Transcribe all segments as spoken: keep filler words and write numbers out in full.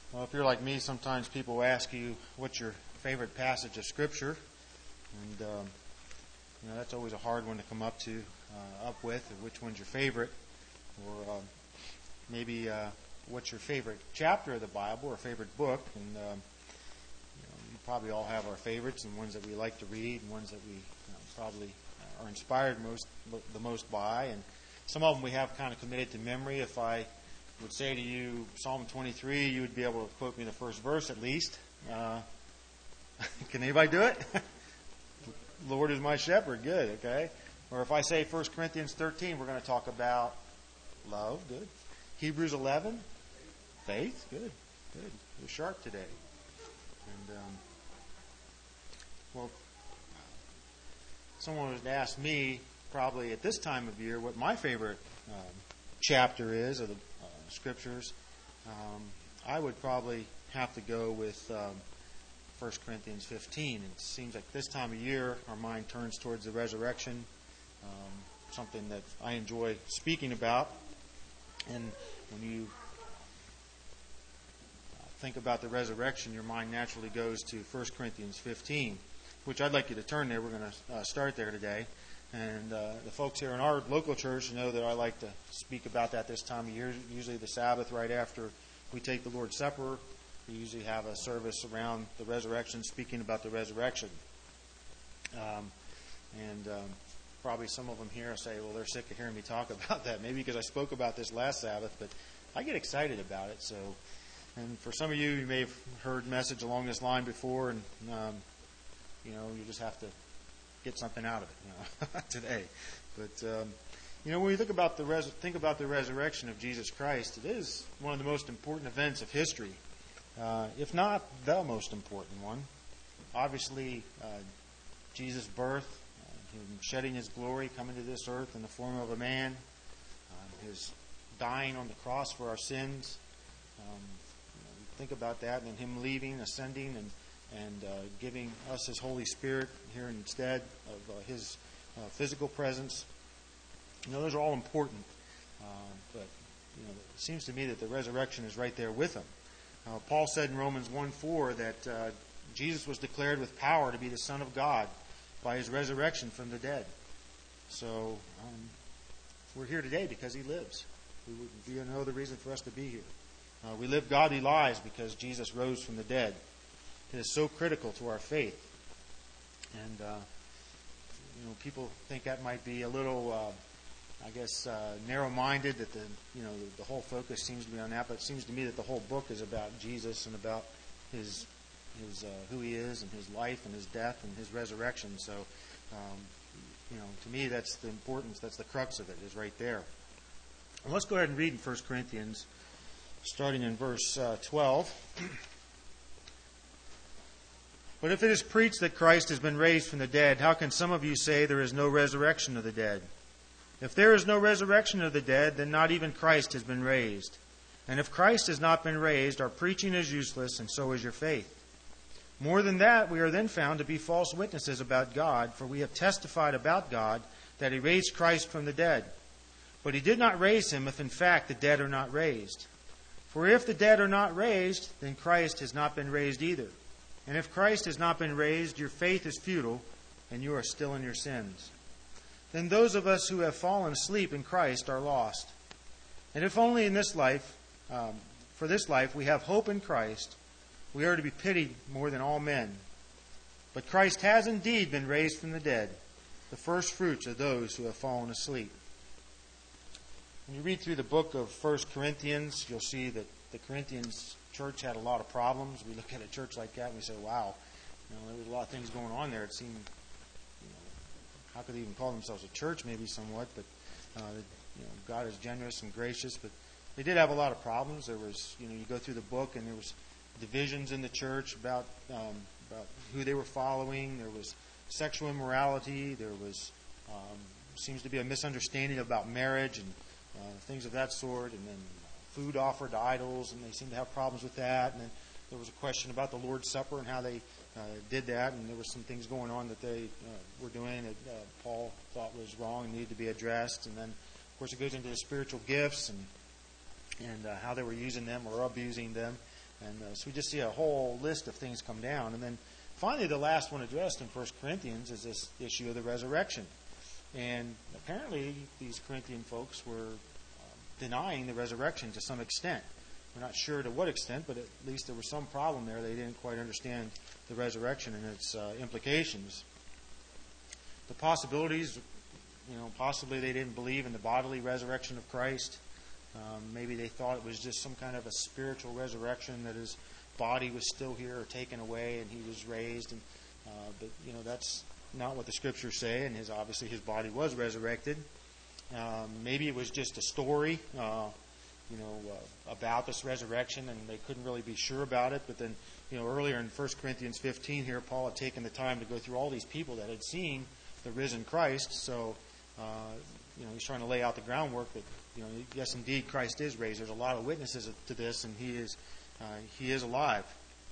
Well, if you're like me, sometimes people ask you what's your favorite passage of Scripture, and um, you know that's always a hard one to come up to uh, up with. Or which one's your favorite, or um, maybe uh, what's your favorite chapter of the Bible or favorite book? And um, you know, we probably all have our favorites and ones that we like to read, and ones that we you know, probably are inspired most the most by. And some of them we have kind of committed to memory. If I would say to you Psalm twenty-three, you would be able to quote me the first verse at least. Uh, can anybody do it? Lord is my shepherd. Good, okay. Or if I say First Corinthians thirteen, we're going to talk about love. Good. Hebrews eleven, faith. Good, good. You're sharp today. And um, well, someone would ask me probably at this time of year what my favorite um, chapter is of the uh, Scriptures. Um, I would probably have to go with um, First Corinthians fifteen. It seems like this time of year our mind turns towards the resurrection, um, something that I enjoy speaking about. And when you think about the resurrection, your mind naturally goes to First Corinthians fifteen, which I'd like you to turn there. We're going to uh, start there today. And uh, the folks here in our local church know that I like to speak about that this time of year, usually the Sabbath right after we take the Lord's Supper. We usually have a service around the resurrection, speaking about the resurrection. Um, and um, probably some of them here say, well, they're sick of hearing me talk about that. Maybe because I spoke about this last Sabbath, but I get excited about it. So, and for some of you, you may have heard message along this line before, and um, you know, you just have to get something out of it, you know, today. But um, you know, when we think about the res- think about the resurrection of Jesus Christ, it is one of the most important events of history, uh, if not the most important one. Obviously, uh, Jesus' birth, uh, Him shedding His glory, coming to this earth in the form of a man, uh, His dying on the cross for our sins. Um, you know, we think about that, and then Him leaving, ascending, and and uh, giving us His Holy Spirit here instead of uh, His uh, physical presence. You know, those are all important. Uh, but, you know, it seems to me that the resurrection is right there with Him. Uh, Paul said in Romans one four that uh, Jesus was declared with power to be the Son of God by His resurrection from the dead. So, um, we're here today because He lives. We wouldn't be no other reason for us to be here. Uh, we live godly lives because Jesus rose from the dead. It is so critical to our faith. And, uh, you know, people think that might be a little, uh, I guess, uh, narrow-minded, that the, you know, the, the whole focus seems to be on that, but it seems to me that the whole book is about Jesus and about His, his uh, who He is and His life and His death and His resurrection. So, um, you know, to me that's the importance, that's the crux of it, is right there. And let's go ahead and read in First Corinthians, starting in verse uh, twelve. But if it is preached that Christ has been raised from the dead, how can some of you say there is no resurrection of the dead? If there is no resurrection of the dead, then not even Christ has been raised. And if Christ has not been raised, our preaching is useless, and so is your faith. More than that, we are then found to be false witnesses about God, for we have testified about God that He raised Christ from the dead. But He did not raise Him if in fact the dead are not raised. For if the dead are not raised, then Christ has not been raised either. And if Christ has not been raised, your faith is futile, and you are still in your sins. Then those of us who have fallen asleep in Christ are lost. And if only in this life, um, for this life, we have hope in Christ, we are to be pitied more than all men. But Christ has indeed been raised from the dead, the first fruits of those who have fallen asleep. When you read through the book of First Corinthians, you'll see that the Corinthians church had a lot of problems. We look at a church like that and we say, wow, you know, there was a lot of things going on there. It seemed, you know, how could they even call themselves a church? Maybe somewhat, but uh, you know, God is generous and gracious. But they did have a lot of problems. There was, you know, you go through the book and there was divisions in the church about um, about who they were following. There was sexual immorality. There was um, seems to be a misunderstanding about marriage and uh, things of that sort. And then food offered to idols, and they seemed to have problems with that. And then there was a question about the Lord's Supper and how they uh, did that, and there were some things going on that they uh, were doing that uh, Paul thought was wrong and needed to be addressed. And then, of course, it goes into the spiritual gifts and and uh, how they were using them or abusing them. And uh, so we just see a whole list of things come down. And then finally, the last one addressed in First Corinthians is this issue of the resurrection. And apparently, these Corinthian folks were um, denying the resurrection to some extent. We're not sure to what extent, but at least there was some problem there. They didn't quite understand the resurrection and its uh, implications. The possibilities, you know, possibly they didn't believe in the bodily resurrection of Christ. Um, maybe they thought it was just some kind of a spiritual resurrection, that his body was still here or taken away and he was raised. And, uh, but, you know, that's not what the Scriptures say, and his obviously his body was resurrected. Um, maybe it was just a story, uh, you know, uh, about this resurrection, and they couldn't really be sure about it. But then, you know, earlier in First Corinthians fifteen here, Paul had taken the time to go through all these people that had seen the risen Christ. So, uh, you know, he's trying to lay out the groundwork that, you know, yes, indeed, Christ is raised. There's a lot of witnesses to this, and he is uh, he is alive.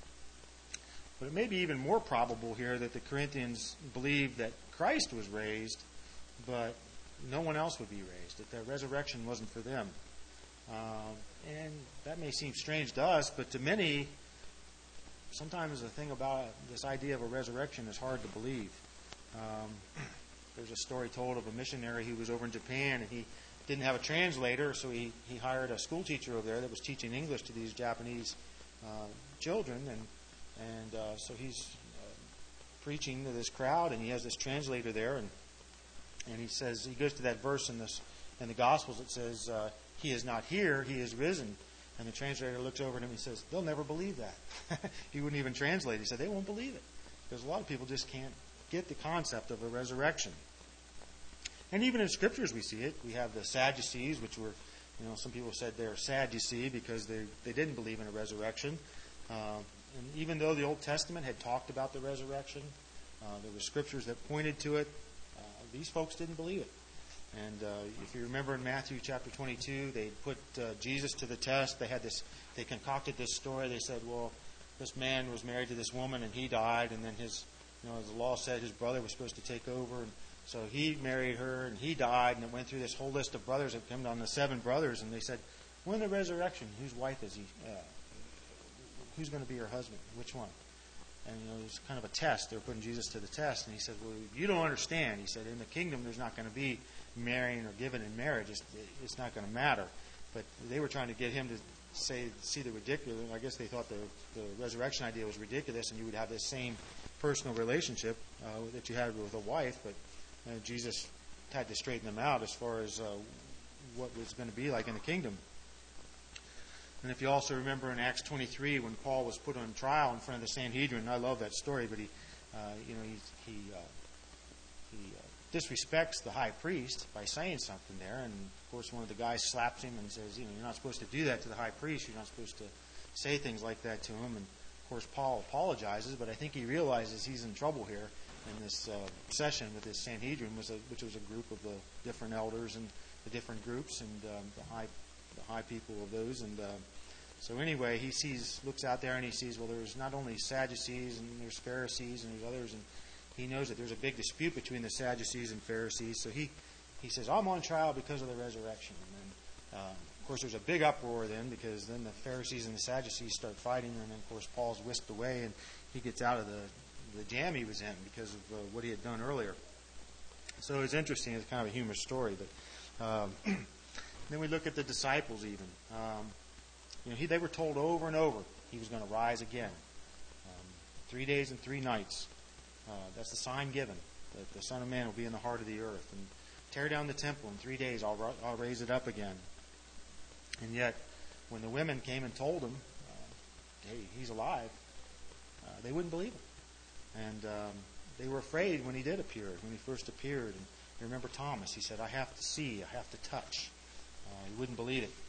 But it may be even more probable here that the Corinthians believed that Christ was raised, but no one else would be raised, that the resurrection wasn't for them. Um, and that may seem strange to us, but to many, sometimes the thing about this idea of a resurrection is hard to believe. Um, there's a story told of a missionary who was over in Japan, and he didn't have a translator, so he, he hired a school teacher over there that was teaching English to these Japanese uh, children, and and uh, so he's uh, preaching to this crowd, and he has this translator there, and and he says, he goes to that verse in this in the Gospels that says, uh, he is not here, he is risen. And the translator looks over at him and he says, they'll never believe that. He wouldn't even translate. He said, they won't believe it. Because a lot of people just can't get the concept of a resurrection. And even in Scriptures we see it. We have the Sadducees, which were, you know, some people said they're sad, you see, because they, they didn't believe in a resurrection. Uh, and even though the Old Testament had talked about the resurrection, uh, there were Scriptures that pointed to it, uh, these folks didn't believe it. And uh, if you remember in Matthew chapter twenty-two, they put uh, Jesus to the test. They had this. They concocted this story. They said, "Well, this man was married to this woman, and he died. And then his, you know, as the law said, his brother was supposed to take over. And so he married her, and he died. And it went through this whole list of brothers that came down to seven brothers. And they said, when the resurrection, whose wife is he? Uh, who's going to be her husband? Which one?" And, you know, it was kind of a test. They were putting Jesus to the test. And he said, well, you don't understand. He said, in the kingdom, there's not going to be marrying or given in marriage. It's, it's not going to matter. But they were trying to get him to say, see the ridiculous. I guess they thought the, the resurrection idea was ridiculous, and you would have this same personal relationship uh, that you had with a wife. But uh, Jesus had to straighten them out as far as uh, what was going to be like in the kingdom. And if you also remember in Acts twenty-three, when Paul was put on trial in front of the Sanhedrin, I love that story, but he, uh, you know, he, he, uh, he uh, disrespects the high priest by saying something there. And of course, one of the guys slaps him and says, you know, you're not supposed to do that to the high priest. You're not supposed to say things like that to him. And of course, Paul apologizes, but I think he realizes he's in trouble here in this uh, session with this Sanhedrin, was a, which was a group of the different elders and the different groups and um, the high the high people of those. And uh, so anyway, he sees, looks out there and he sees, well, there's not only Sadducees and there's Pharisees and there's others, and he knows that there's a big dispute between the Sadducees and Pharisees. So he, he says, I'm on trial because of the resurrection. And then, uh, of course, there's a big uproar then, because then the Pharisees and the Sadducees start fighting, and then, of course, Paul's whisked away and he gets out of the, the jam he was in because of uh, what he had done earlier. So it's interesting. It's kind of a humorous story. But um, then we look at the disciples even. Um, you know, he, they were told over and over he was going to rise again. Um, three days and three nights. Uh, that's the sign given, that the Son of Man will be in the heart of the earth. And tear down the temple in three days, I'll, I'll raise it up again. And yet, when the women came and told him, uh, hey, he's alive, uh, they wouldn't believe him. And um, they were afraid when he did appear, when he first appeared. And you remember Thomas, he said, I have to see, I have to touch. Uh, he wouldn't believe it.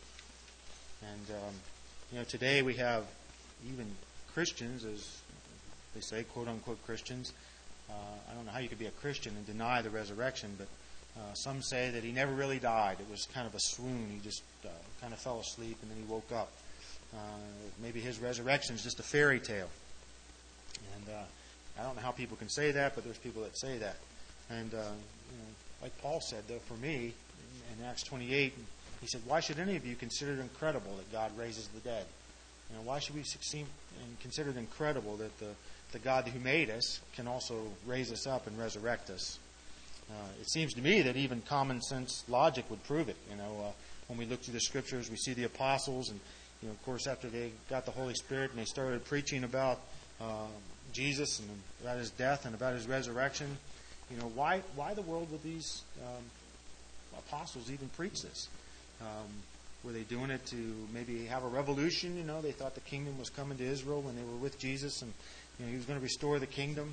And, um, you know, today we have even Christians, as they say, quote-unquote Christians. Uh, I don't know how you could be a Christian and deny the resurrection, but uh, some say that he never really died. It was kind of a swoon. He just uh, kind of fell asleep and then he woke up. Uh, maybe his resurrection is just a fairy tale. And uh, I don't know how people can say that, but there's people that say that. And, uh, you know, like Paul said, though, for me, in Acts twenty-eight, he said, why should any of you consider it incredible that God raises the dead? You know, why should we seem and consider it incredible that the, the God who made us can also raise us up and resurrect us? Uh, it seems to me that even common sense logic would prove it. You know, uh, when we look through the Scriptures, we see the apostles, and you know, of course, after they got the Holy Spirit and they started preaching about uh, Jesus and about His death and about His resurrection, you know, why why the world would these um, apostles even preach this? Um, were they doing it to maybe have a revolution? You know, they thought the kingdom was coming to Israel when they were with Jesus, and you know, He was going to restore the kingdom.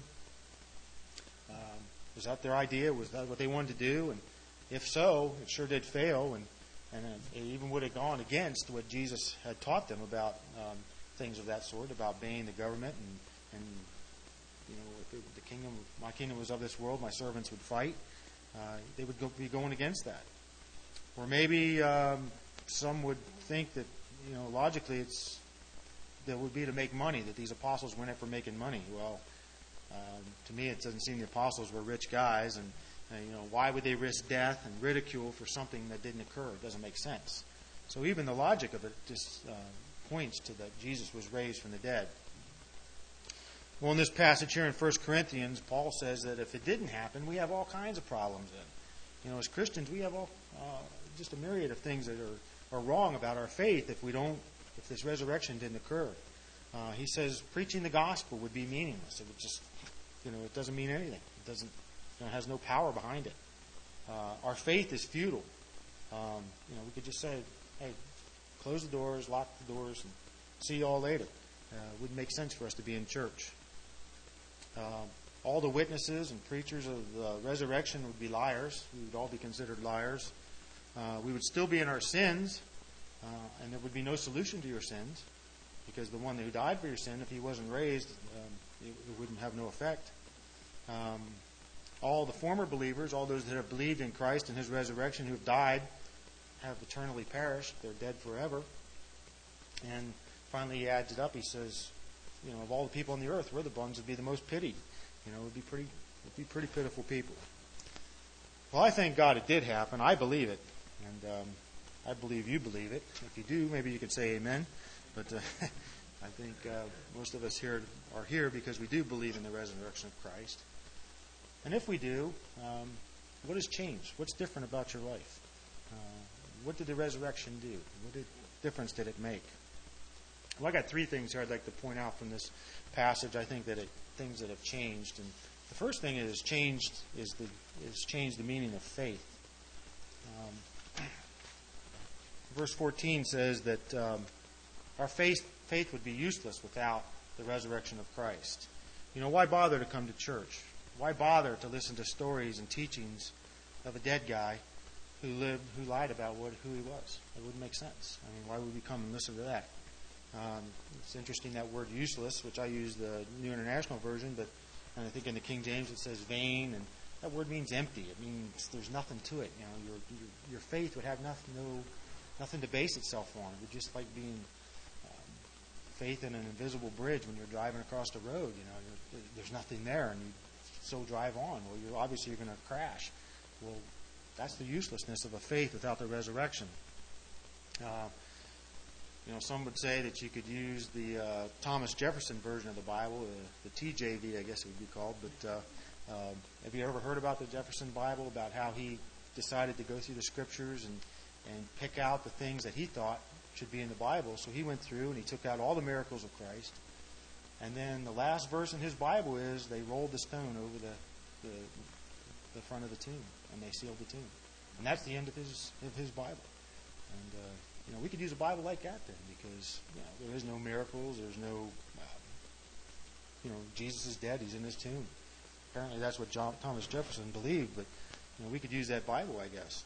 Um, was that their idea? Was that what they wanted to do? And if so, it sure did fail, and and it even would have gone against what Jesus had taught them about um, things of that sort, about obeying the government, and and you know, if it, the kingdom, my kingdom was of this world, my servants would fight. Uh, they would go, be going against that. Or maybe um, some would think that, you know, logically it's that would be to make money, that these apostles went in for making money. Well, um, to me it doesn't seem the apostles were rich guys, and, and you know, why would they risk death and ridicule for something that didn't occur? It doesn't make sense. So even the logic of it just uh, points to that Jesus was raised from the dead. Well, in this passage here in First Corinthians, Paul says that if it didn't happen, we have all kinds of problems. And, you know, as Christians, we have all uh, just a myriad of things that are, are wrong about our faith if we don't, if this resurrection didn't occur. Uh, he says preaching the gospel would be meaningless. It would just, you know, it doesn't mean anything. It doesn't, you know, it has no power behind it. Uh, our faith is futile. Um, you know, we could just say, hey, close the doors, lock the doors, and see you all later. Uh, it wouldn't make sense for us to be in church. Uh, all the witnesses and preachers of the resurrection would be liars. We would all be considered liars. Uh, we would still be in our sins, uh, and there would be no solution to your sins, because the one who died for your sin, if he wasn't raised, um, it, it wouldn't have no effect. Um, all the former believers, all those that have believed in Christ and His resurrection, who have died, have eternally perished. They're dead forever. And finally he adds it up. He says, you know, of all the people on the earth, we're the ones that would be the most pitied. You know, it would be pretty, it would be pretty pitiful people. Well, I thank God it did happen. I believe it, and um, I believe you believe it. If you do, maybe you could say amen. But uh, I think uh, most of us here are here because we do believe in the resurrection of Christ. And if we do, um, what has changed? What's different about your life? Uh, what did the resurrection do? What did, difference did it make? Well, I got three things here I'd like to point out from this passage. I think that it, things that have changed, and the first thing is changed is the is changed the meaning of faith. Um, verse fourteen says that um, our faith faith would be useless without the resurrection of Christ. You know, why bother to come to church? Why bother to listen to stories and teachings of a dead guy who lived, who lied about what who he was? It wouldn't make sense. I mean, why would we come and listen to that? Um, it's interesting, that word useless, which I use the New International Version, but I think in the King James it says vain, and that word means empty. It means there's nothing to it. You know, your your, your faith would have nothing, no, nothing to base itself on. It would just like being um, faith in an invisible bridge when you're driving across the road. You know, you're, there's nothing there, and you so drive on. Well, you're obviously you're going to crash. Well, that's the uselessness of a faith without the resurrection. Uh, You know, some would say that you could use the uh, Thomas Jefferson version of the Bible, uh, the T J V, I guess it would be called. But uh, uh, have you ever heard about the Jefferson Bible, about how he decided to go through the Scriptures and, and pick out the things that he thought should be in the Bible? So he went through and he took out all the miracles of Christ. And then the last verse in his Bible is they rolled the stone over the, the, the front of the tomb, and they sealed the tomb. And that's the end of his, of his Bible. And uh, You know, we could use a Bible like that then, because you know, there is no miracles. There's no, um, you know, Jesus is dead. He's in his tomb. Apparently, that's what John, Thomas Jefferson believed. But you know, we could use that Bible, I guess.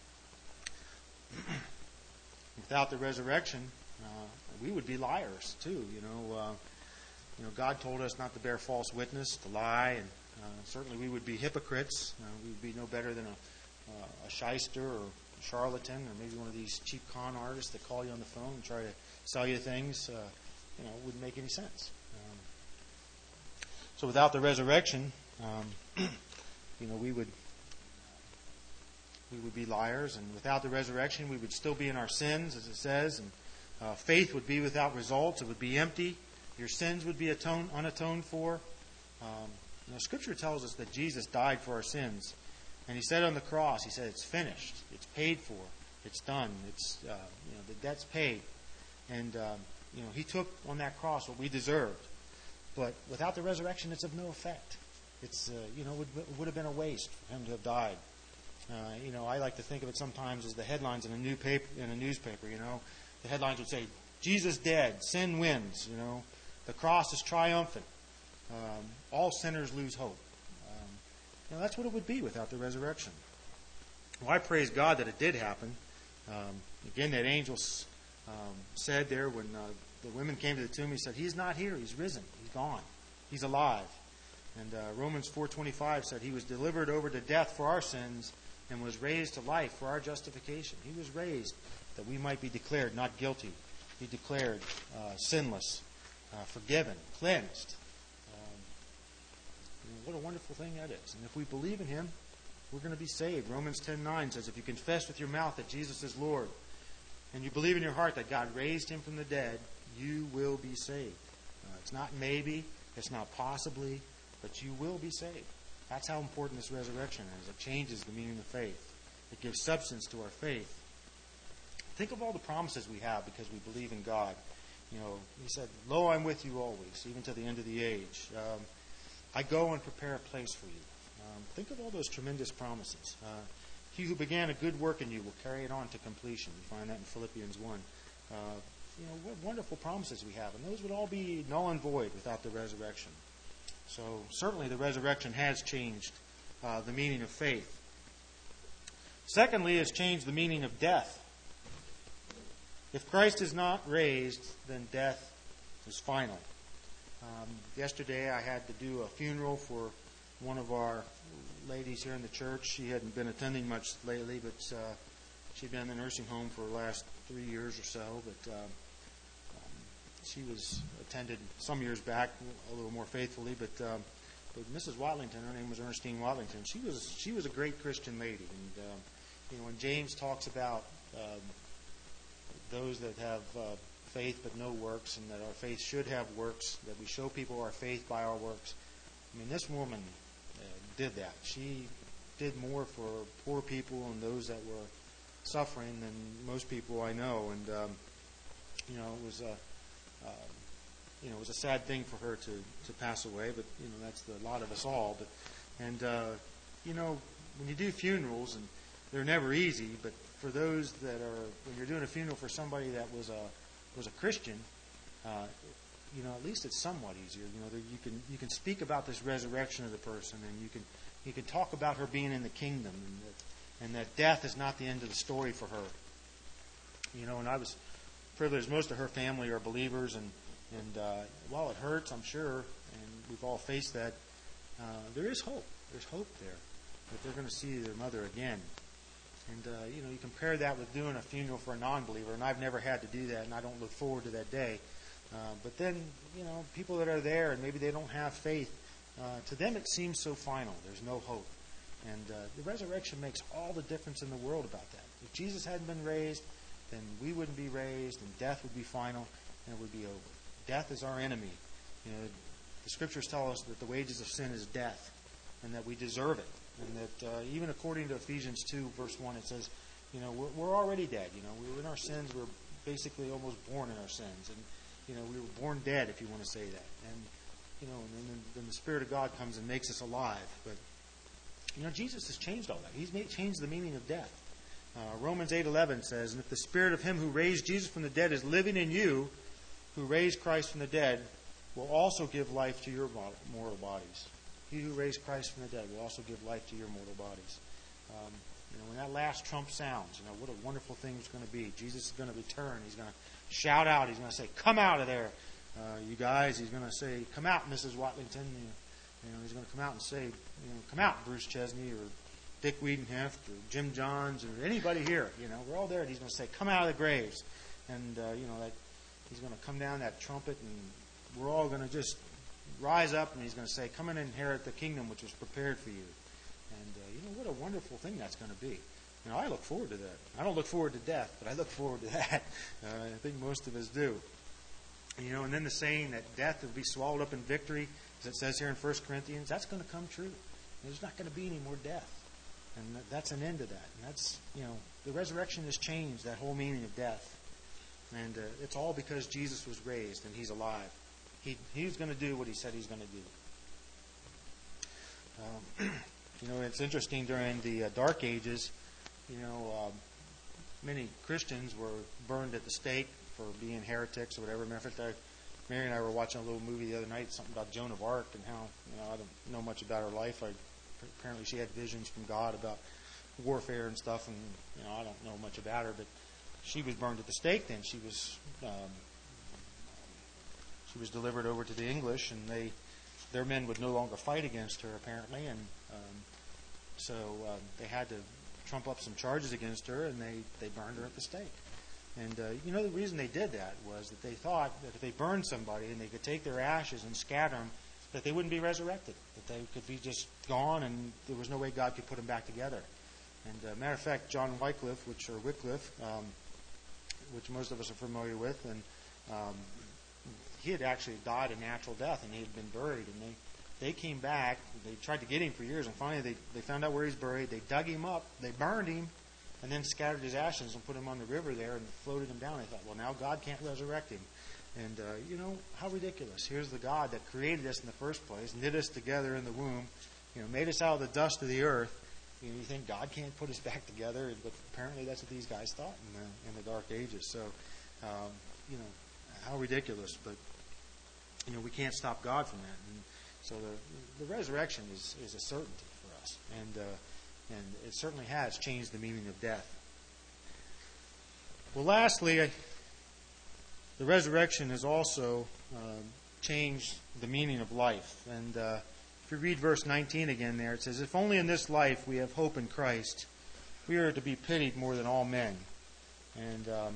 Without the resurrection, uh, we would be liars too. You know, uh, you know, God told us not to bear false witness, to lie, and uh, certainly we would be hypocrites. Uh, we would be no better than a, uh, a shyster or charlatan, or maybe one of these cheap con artists that call you on the phone and try to sell you things. Uh, you know, it wouldn't make any sense. Um, so without the resurrection, um, you know, we would we would be liars, and without the resurrection, we would still be in our sins, as it says. And Uh, faith would be without results. It would be empty. Your sins would be atoned, unatoned for. Um, you know, Scripture tells us that Jesus died for our sins. And he said on the cross, he said, it's finished. It's paid for. It's done. It's uh, you know, the debt's paid. And um, you know, he took on that cross what we deserved. But without the resurrection, it's of no effect. It's uh, you know, it would, it would have been a waste for him to have died. Uh, you know, I like to think of it sometimes as the headlines in a new paper, in a newspaper. You know, the headlines would say, "Jesus dead, sin wins." You know, the cross is triumphant. Um, all sinners lose hope. Um, you know, that's what it would be without the resurrection. Well, I praise God that it did happen. Um, again, that angel um, said there when uh, the women came to the tomb, he said, "He's not here. He's risen. He's gone. He's alive." And uh, Romans four twenty-five said, "He was delivered over to death for our sins and was raised to life for our justification." He was raised that we might be declared not guilty. Be declared uh, sinless, uh, forgiven, cleansed. Um, you know, what a wonderful thing that is. And if we believe in him, we're going to be saved. Romans ten nine says, if you confess with your mouth that Jesus is Lord, and you believe in your heart that God raised him from the dead, you will be saved. Uh, it's not maybe, it's not possibly, but you will be saved. That's how important this resurrection is. It changes the meaning of faith. It gives substance to our faith. Think of all the promises we have because we believe in God. You know, he said, "Lo, I'm with you always, even to the end of the age. Um, I go and prepare a place for you." Um, think of all those tremendous promises. Uh, he who began a good work in you will carry it on to completion. You find that in Philippians one. Uh, you know, what wonderful promises we have. And those would all be null and void without the resurrection. So certainly the resurrection has changed uh, the meaning of faith. Secondly, it's changed the meaning of death. If Christ is not raised, then death is final. Um, yesterday I had to do a funeral for one of our ladies here in the church. She hadn't been attending much lately, but uh, she'd been in the nursing home for the last three years or so. But um, She was attended some years back a little more faithfully, but um, but Missus Watlington, her name was Ernestine Watlington. She was she was a great Christian lady, and um, you know when James talks about um, those that have uh, faith but no works, and that our faith should have works, that we show people our faith by our works. I mean, this woman uh, did that. She did more for poor people and those that were suffering than most people I know, and um, you know it was a Um, you know, it was a sad thing for her to, to pass away, but, you know, that's the lot of us all. But, and, uh, you know, when you do funerals, and they're never easy, but for those that are, when you're doing a funeral for somebody that was a, was a Christian, uh, you know, at least it's somewhat easier. You know, there, you can, you can speak about this resurrection of the person, and you can, you can talk about her being in the kingdom, and that, and that death is not the end of the story for her. You know, and I was privileged. Most of her family are believers, and and uh, while it hurts, I'm sure, and we've all faced that, uh, there is hope. There's hope there that they're going to see their mother again. And uh, you know, you compare that with doing a funeral for a non-believer, and I've never had to do that, and I don't look forward to that day. Uh, but then, you know, people that are there, and maybe they don't have faith, uh, to them it seems so final. There's no hope. And uh, the resurrection makes all the difference in the world about that. If Jesus hadn't been raised, then we wouldn't be raised, and death would be final, and it would be over. Death is our enemy. You know, the Scriptures tell us that the wages of sin is death, and that we deserve it. And that uh, even according to Ephesians two, verse one, it says, you know, we're, we're already dead. You know, we were in our sins. We're basically almost born in our sins. And, you know, we were born dead, if you want to say that. And, you know, and then, then the Spirit of God comes and makes us alive. But, you know, Jesus has changed all that. He's made, changed the meaning of death. Uh, Romans eight eleven says, "And if the Spirit of him who raised Jesus from the dead is living in you, who raised Christ from the dead, will also give life to your mortal bodies." He who raised Christ from the dead will also give life to your mortal bodies. Um, you know, when that last trump sounds, you know, what a wonderful thing it's going to be. Jesus is going to return. He's going to shout out. He's going to say, "Come out of there, uh, you guys." He's going to say, "Come out, Missus Watlington." You know, you know, he's going to come out and say, you know, "Come out, Bruce Chesney," or Dick Wiedenheft, or Jim Johns, or anybody here. You know, we're all there. And he's going to say, "Come out of the graves," and uh, you know that he's going to come down that trumpet, and we're all going to just rise up, and he's going to say, "Come and inherit the kingdom which was prepared for you." And uh, you know what a wonderful thing that's going to be. You know, I look forward to that. I don't look forward to death, but I look forward to that. Uh, I think most of us do. You know, and then the saying that death will be swallowed up in victory, as it says here in First Corinthians, that's going to come true. There's not going to be any more death. And that's an end to that. And that's, you know, the resurrection has changed that whole meaning of death. And uh, it's all because Jesus was raised and He's alive. He, he's going to do what He said He's going to do. Um, you know, it's interesting during the uh, Dark Ages, you know, um, many Christians were burned at the stake for being heretics or whatever. Matter of fact, I, Mary and I were watching a little movie the other night, something about Joan of Arc and how, you know, I don't know much about her life. I, apparently she had visions from God about warfare and stuff, and, you know, I don't know much about her, but she was burned at the stake then. She was um, she was delivered over to the English, and they their men would no longer fight against her, apparently, and um, so um, they had to trump up some charges against her, and they, they burned her at the stake. And, uh, you know, the reason they did that was that they thought that if they burned somebody and they could take their ashes and scatter them, that they wouldn't be resurrected, that they could be just gone and there was no way God could put them back together. And, uh, matter of fact, John Wycliffe, which, or Wycliffe, um, which most of us are familiar with, and um, he had actually died a natural death and he had been buried. And they, they came back, they tried to get him for years, and finally they, they found out where he's buried. They dug him up, they burned him, and then scattered his ashes and put him on the river there and floated him down. They thought, well, now God can't resurrect him. And, uh, you know, how ridiculous. Here's the God that created us in the first place, knit us together in the womb, you know, made us out of the dust of the earth. You know, you think God can't put us back together, but apparently that's what these guys thought in the, in the Dark Ages. So, um, you know, how ridiculous. But, you know, we can't stop God from that. And so the, the resurrection is, is a certainty for us. And, uh, and it certainly has changed the meaning of death. Well, lastly, the resurrection has also uh, changed the meaning of life. And uh, if you read verse nineteen again there, it says, "If only in this life we have hope in Christ, we are to be pitied more than all men." And, um,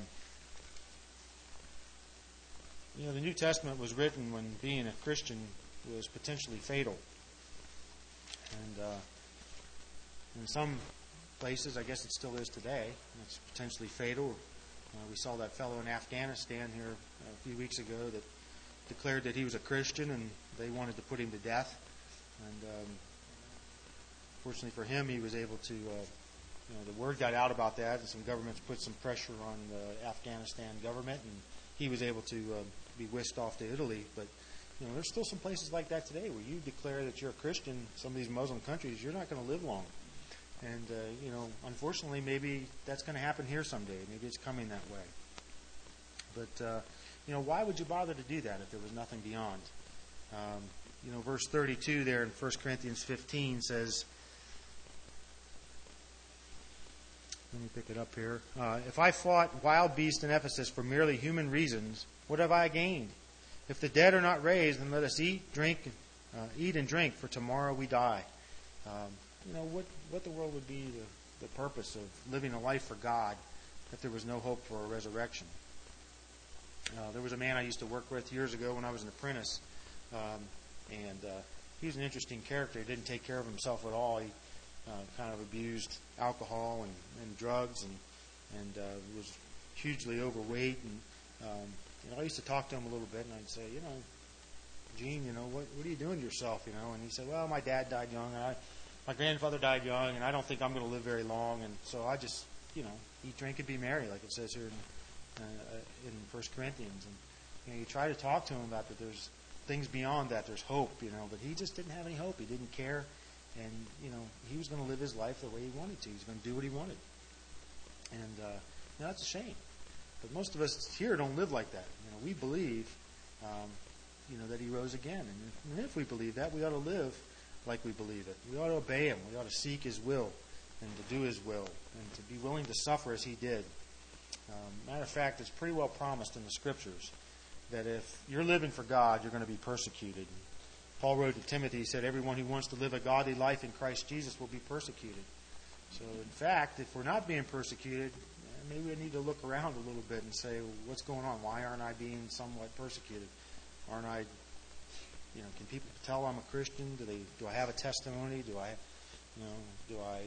you know, the New Testament was written when being a Christian was potentially fatal. And uh, in some places, I guess it still is today, it's potentially fatal. Uh, we saw that fellow in Afghanistan here a few weeks ago that declared that he was a Christian and they wanted to put him to death. And um, fortunately for him, he was able to, uh, you know, the word got out about that, and some governments put some pressure on the Afghanistan government, and he was able to uh, be whisked off to Italy. But, you know, there's still some places like that today where you declare that you're a Christian. Some of these Muslim countries, you're not going to live long. And, uh, you know, unfortunately, maybe that's going to happen here someday. Maybe it's coming that way. But, uh, you know, why would you bother to do that if there was nothing beyond? Um, you know, verse thirty-two there in First Corinthians fifteen says, let me pick it up here. Uh, "If I fought wild beasts in Ephesus for merely human reasons, what have I gained? If the dead are not raised, then let us eat, drink, uh, eat and drink, for tomorrow we die." Um, you know, what, what the world would be the, the purpose of living a life for God if there was no hope for a resurrection? Uh, there was a man I used to work with years ago when I was an apprentice, um, and uh, he was an interesting character. He didn't take care of himself at all. He uh, kind of abused alcohol and, and drugs, and and uh, was hugely overweight. And um, you know, I used to talk to him a little bit, and I'd say, you know, Gene, you know, what what are you doing to yourself? You know, and he said, well, my dad died young, and I, my grandfather died young, and I don't think I'm going to live very long, and so I just, you know, eat, drink, and be merry, like it says here in, uh, in First Corinthians. And you know, you try to talk to him about that. There's things beyond that. There's hope, you know, but he just didn't have any hope. He didn't care, and you know, he was going to live his life the way he wanted to. He was going to do what he wanted, and uh, you know, that's a shame. But most of us here don't live like that. You know, we believe, um, you know, that he rose again, and if, and if we believe that, we ought to live like we believe it. We ought to obey him. We ought to seek his will and to do his will and to be willing to suffer as he did. Um, matter of fact, it's pretty well promised in the Scriptures that if you're living for God, you're going to be persecuted. Paul wrote to Timothy, he said, everyone who wants to live a godly life in Christ Jesus will be persecuted. So, in fact, if we're not being persecuted, maybe we need to look around a little bit and say, well, what's going on? Why aren't I being somewhat persecuted? Aren't I, you know, can people tell I'm a Christian? Do they? Do I have a testimony? Do I, you know, do I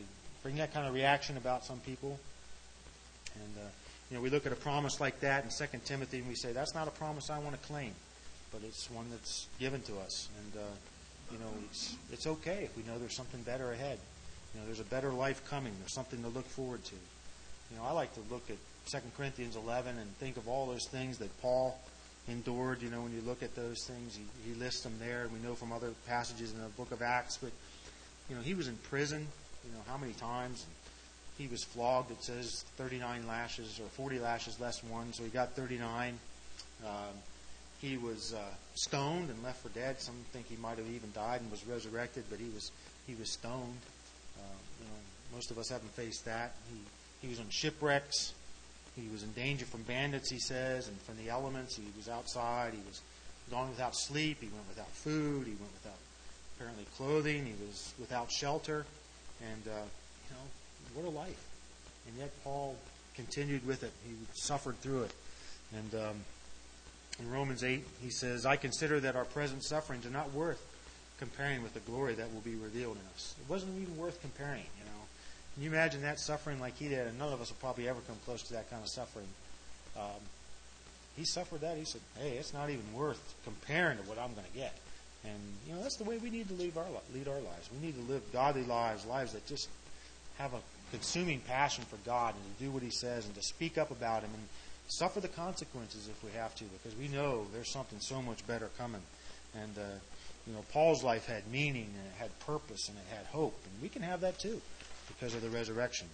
bring that kind of reaction about some people. And, uh, you know, we look at a promise like that in Second Timothy and we say, that's not a promise I want to claim, but it's one that's given to us. And, uh, you know, it's, it's okay if we know there's something better ahead. You know, there's a better life coming. There's something to look forward to. You know, I like to look at Second Corinthians eleven and think of all those things that Paul endured. You know, when you look at those things, he, he lists them there. And we know from other passages in the book of Acts. But, you know, he was in prison, you know, how many times? He was flogged, it says, thirty-nine lashes or forty lashes less one. So he got thirty-nine. Um, he was uh, stoned and left for dead. Some think he might have even died and was resurrected, but he was he was stoned. Uh, you know, most of us haven't faced that. He he was on shipwrecks. He was in danger from bandits, he says, and from the elements. He was outside. He was gone without sleep. He went without food. He went without apparently clothing. He was without shelter. And, uh, you know, what a life. And yet Paul continued with it. He suffered through it. And um, in Romans eight, he says, I consider that our present sufferings are not worth comparing with the glory that will be revealed in us. It wasn't even worth comparing, you know. Can you imagine that suffering like he did? And none of us will probably ever come close to that kind of suffering. Um, he suffered that. He said, hey, it's not even worth comparing to what I'm going to get. And, you know, that's the way we need to lead our, lead our lives. We need to live godly lives, lives that just have a consuming passion for God and to do what he says and to speak up about him and suffer the consequences if we have to, because we know there's something so much better coming. And, uh, you know, Paul's life had meaning and it had purpose and it had hope. And we can have that too because of the resurrection.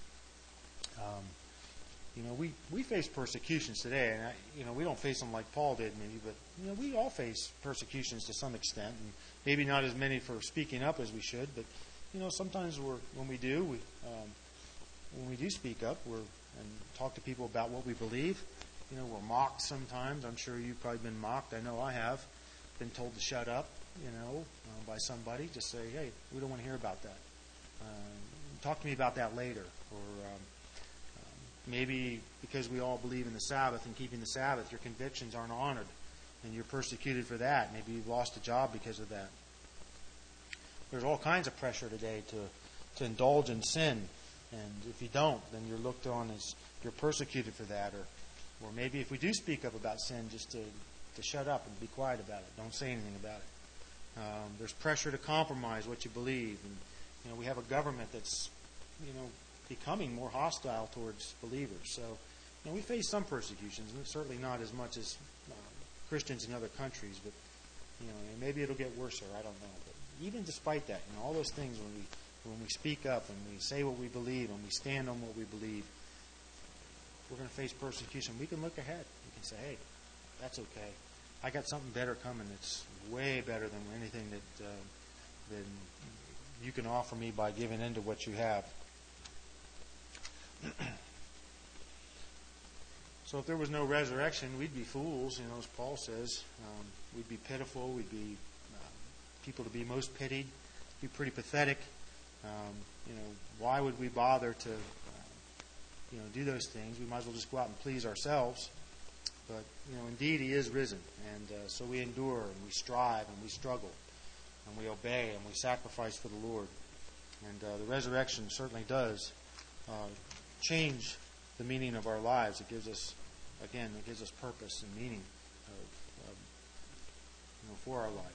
Um, you know, we, we face persecutions today. And, I, you know, we don't face them like Paul did maybe, but, you know, we all face persecutions to some extent. And maybe not as many for speaking up as we should, but, you know, sometimes we're, when we do, we, um, when we do speak up, we're and talk to people about what we believe. You know, we're mocked sometimes. I'm sure you've probably been mocked. I know I have. Been told to shut up, you know, uh, by somebody. Just say, hey, we don't want to hear about that. Uh, talk to me about that later. Or um, um, maybe because we all believe in the Sabbath and keeping the Sabbath, your convictions aren't honored and you're persecuted for that. Maybe you've lost a job because of that. There's all kinds of pressure today to, to indulge in sin. And if you don't, then you're looked on as you're persecuted for that. Or or maybe if we do speak up about sin, just to, to shut up and be quiet about it. Don't say anything about it. Um, there's pressure to compromise what you believe. And, you know, we have a government that's, you know, becoming more hostile towards believers. So, you know, we face some persecutions, and certainly not as much as uh, Christians in other countries. But, you know, maybe it'll get worse, or I don't know. But even despite that, you know, all those things when we When we speak up and we say what we believe and we stand on what we believe, we're going to face persecution. We can look ahead. We can say, hey, that's okay. I got something better coming that's way better than anything that uh, than you can offer me by giving in to what you have. So if there was no resurrection, we'd be fools, you know, as Paul says. Um, we'd be pitiful. We'd be uh, people to be most pitied. Be pretty pathetic. Um, you know, why would we bother to, uh, you know, do those things? We might as well just go out and please ourselves. But, you know, indeed, he is risen. And uh, so we endure and we strive and we struggle and we obey and we sacrifice for the Lord. And uh, the resurrection certainly does uh, change the meaning of our lives. It gives us, again, it gives us purpose and meaning of, of, you know, for our life.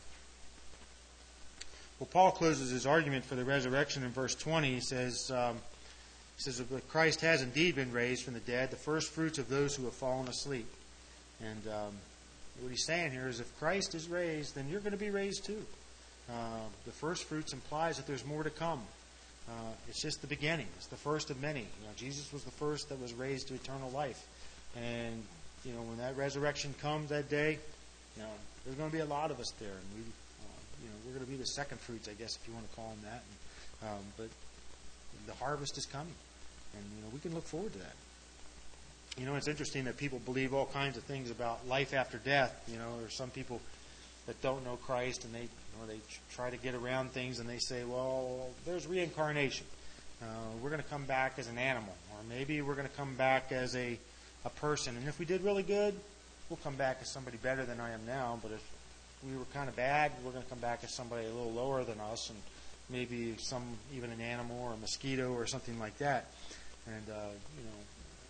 Well, Paul closes his argument for the resurrection in verse twenty. He says, um, he says, "But Christ has indeed been raised from the dead, the first fruits of those who have fallen asleep." And um, what he's saying here is, if Christ is raised, then you're going to be raised too. Uh, the first fruits implies that there's more to come. Uh, it's just the beginning. It's the first of many. You know, Jesus was the first that was raised to eternal life. And you know, when that resurrection comes that day, you know, there's going to be a lot of us there, and we. You know, we're going to be the second fruits, I guess, if you want to call them that. And, um, but the harvest is coming, and you know we can look forward to that. You know, it's interesting that people believe all kinds of things about life after death. You know, there's some people that don't know Christ, and they, you know, they try to get around things, and they say, "Well, there's reincarnation. Uh, we're going to come back as an animal, or maybe we're going to come back as a a person. And if we did really good, we'll come back as somebody better than I am now. But if we were kind of bad, we're going to come back as somebody a little lower than us, and maybe some even an animal or a mosquito or something like that. And uh, you know,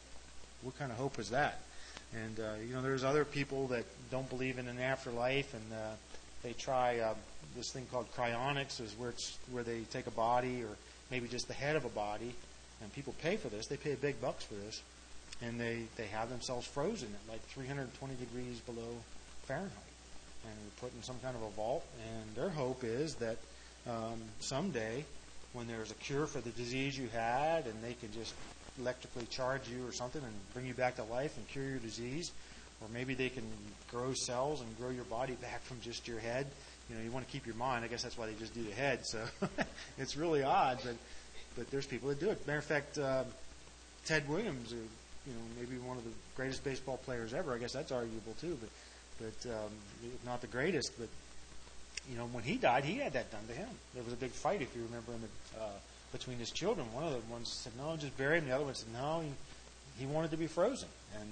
what kind of hope is that? And uh, you know, there's other people that don't believe in an afterlife, and uh, they try uh, this thing called cryonics, is where it's where they take a body or maybe just the head of a body, and people pay for this. They pay big bucks for this, and they, they have themselves frozen at like three hundred twenty degrees below Fahrenheit, and they're put in some kind of a vault. And their hope is that um, someday, when there's a cure for the disease you had, and they can just electrically charge you or something and bring you back to life and cure your disease, or maybe they can grow cells and grow your body back from just your head. You know, you want to keep your mind. I guess that's why they just do the head. So it's really odd, but but there's people that do it. Matter of fact, uh, Ted Williams, uh, you know, maybe one of the greatest baseball players ever. I guess that's arguable too, but but um, not the greatest. But you know, when he died, he had that done to him. There was a big fight, if you remember, in the, uh, between his children. One of the ones said, "No, just bury him." The other one said, "No, he, he wanted to be frozen." And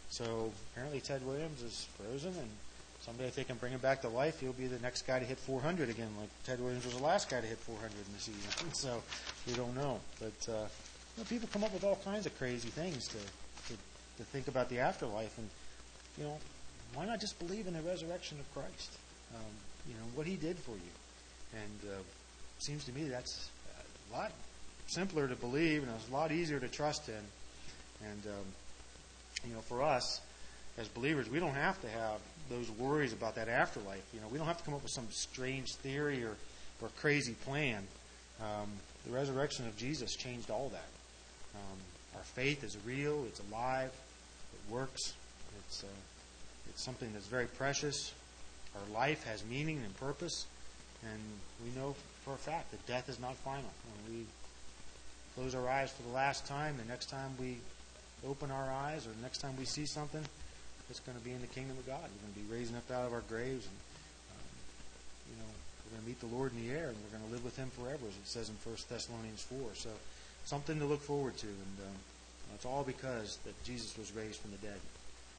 so apparently Ted Williams is frozen, and someday if they can bring him back to life, he'll be the next guy to hit four hundred again, like Ted Williams was the last guy to hit four hundred in the season. So we don't know. But uh, you know, people come up with all kinds of crazy things to, to to think about the afterlife. And, you know, why not just believe in the resurrection of Christ? Um, you know, what he did for you. And uh, it seems to me that's a lot simpler to believe, and it's a lot easier to trust in. And, um, you know, for us as believers, we don't have to have those worries about that afterlife. You know, we don't have to come up with some strange theory or, or crazy plan. Um, the resurrection of Jesus changed all that. Um, our faith is real. It's alive. It works. It's uh, it's something that's very precious. Our life has meaning and purpose, and we know for a fact that death is not final. When we close our eyes for the last time, the next time we open our eyes, or the next time we see something, it's going to be in the kingdom of God. We're going to be raising up out of our graves, and um, you know, we're going to meet the Lord in the air, and we're going to live with Him forever, as it says in First Thessalonians four. So, something to look forward to, and um, it's all because that Jesus was raised from the dead.